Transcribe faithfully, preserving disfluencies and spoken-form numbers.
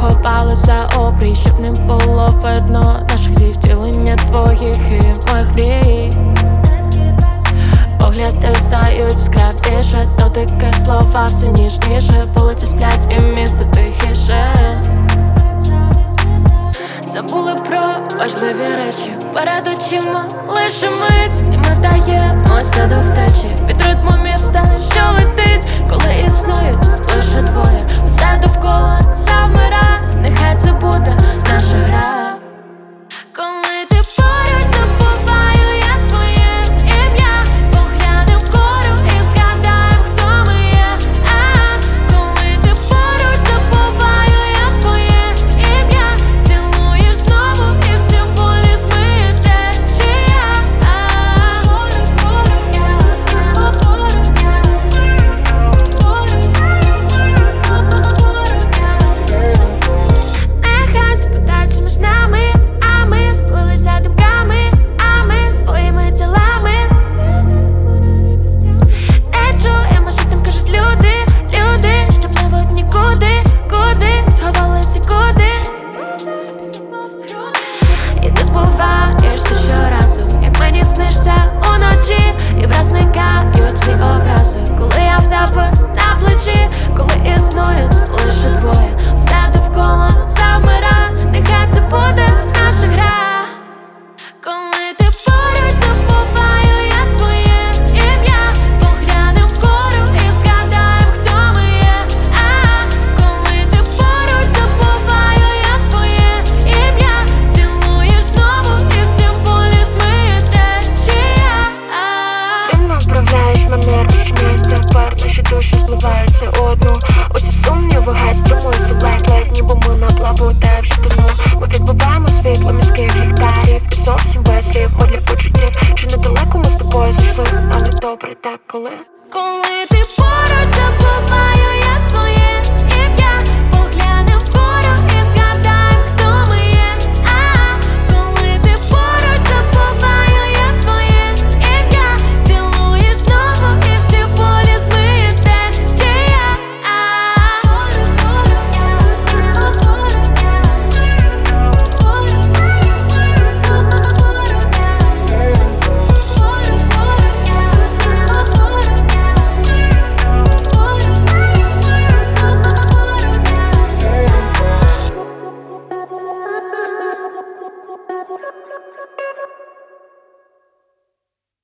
ховали за обрій, щоб не було видно наших дій, втілення твоїх і моїх мрій. Погляди стають скравіше, дотики слова все ніжніше, вулиці сплять і місто тихіше. Забули про важливі речі, перед очима лише мить, і ми вдаємося до втечі під ритмом міста, що летить, коли існують лише двоє. Усе довкола замира, нехай це буде наша гра. Коли ти поруч, забуваю я своє ім'я, поглянем вгору і згадаємо, хто ми є. А коли ти поруч, забуваю я своє ім'я, цілуєш знову і в символі змиє течія. Поруч, поруч я, поруч я, поруч, поруч я. Нехай спитається між нами, а ми сплилися думками, а ми своїми тілами не чуємо, що там кажуть люди, люди, що пливуть нікуди, куди сховалися куди. І ти збуваєшся щоразу, як мені снишся уночі, і враз зникають ці образи, коли я в тебе на плечі, коли існують лише двоє. Все довкола замира, нехай це буде наша гра. Коли ти поруч, забуваю я своє ім'я, поглянем вгору і згадаємо, хто ми є. А коли ти поруч, забуваю я своє ім'я, цілуєш знову і в символі змиє течія. Ти направляєш мене, розчиняєш тепер, наші душі зливаються у одну. Усі сумніви гай, стримуюся ледь-ледь, ніби ми на плаву, та я вже тону. Ми відбиваємо світло міських гектарів і зовсім без слів, одлі почуттів. Чи недалеко ми з тобою зайшли, але добре так коли. Коли ти поруч, забуваю